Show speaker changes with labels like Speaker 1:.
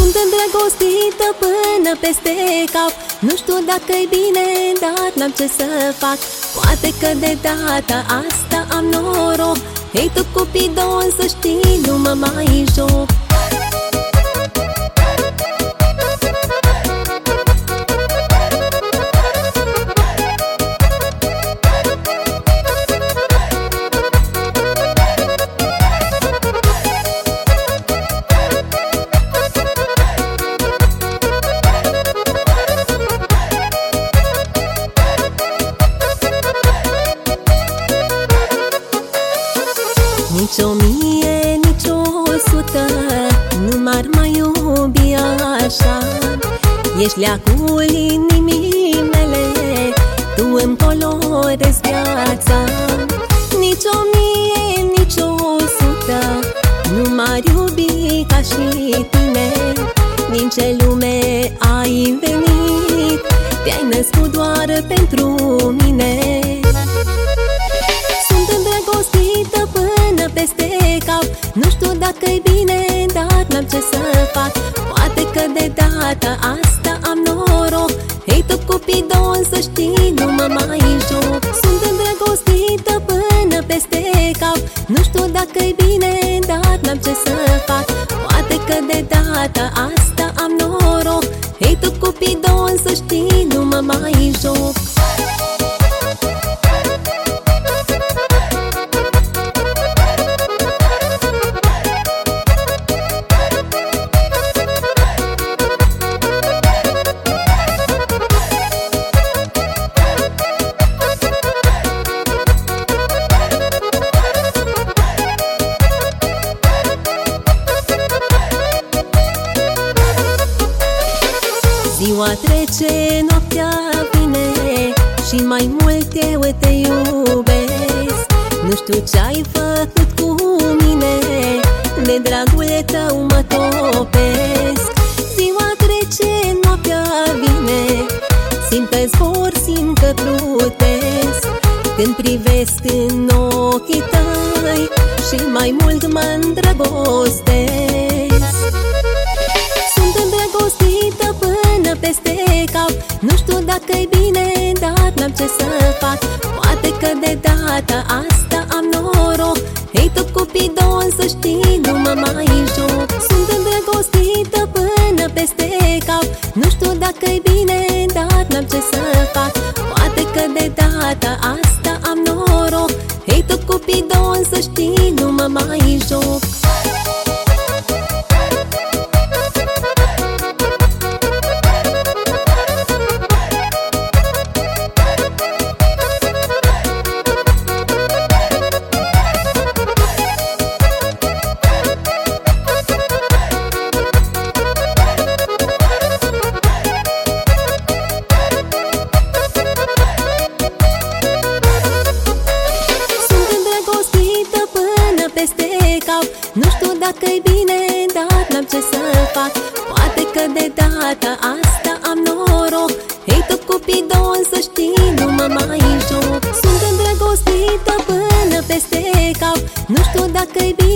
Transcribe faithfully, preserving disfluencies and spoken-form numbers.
Speaker 1: Sunt îndrăgostită până peste cap. Nu știu dacă-i bine, dar n-am ce să fac. Poate că de data asta am noroc. Hei tu Cupidon, să știi, nu mă mai joc. Nici o mie, nici o sută nu m-ar mai iubi așa. Ești leacul inimii mele, tu îmi colorezi viața. Nici o mie, nici o sută nu m-ar iubi ca și tine. Din ce lume ai venit, te-ai născut doar pentru mine. Sunt îndrăgostită până peste cap. Nu știu dacă-i bine, dar n-am ce să fac. Poate că de data asta am noroc. Hei tu Cupidon, să știi, nu mă mai joc. Sunt îndrăgostită până peste cap. Nu știu dacă-i bine, dar n-am ce să fac. Poate că de data asta am noroc. Hei tu Cupidon, să știi, nu mă mai joc. Ziua trece, noaptea vine și mai mult eu te iubesc. Nu știu ce-ai făcut cu mine, de dragul tău mă topesc. Ziua trece, noaptea vine, simt că zbor, simt că plutesc. Când privesc în ochii tăi și mai mult mă îndrăgostesc. Sunt îndrăgostită până peste cap. Nu știu dacă-i bine, dar n-am ce să fac. Poate că de data asta am noroc. Hei tu Cupidon, să știi, nu mă mai joc. Sunt îndrăgostită până peste cap. Nu știu dacă-i bine, dar n-am ce să fac. Poate că de data asta am noroc. Hei tu Cupidon, să știi, nu mă mai joc. Nu știu dacă-i bine, dar n-am ce să fac. Poate că de data asta am noroc. Hei tu Cupidon, să știi, nu mă mai joc. Sunt îndrăgostită până peste cap. Nu știu dacă-i bine,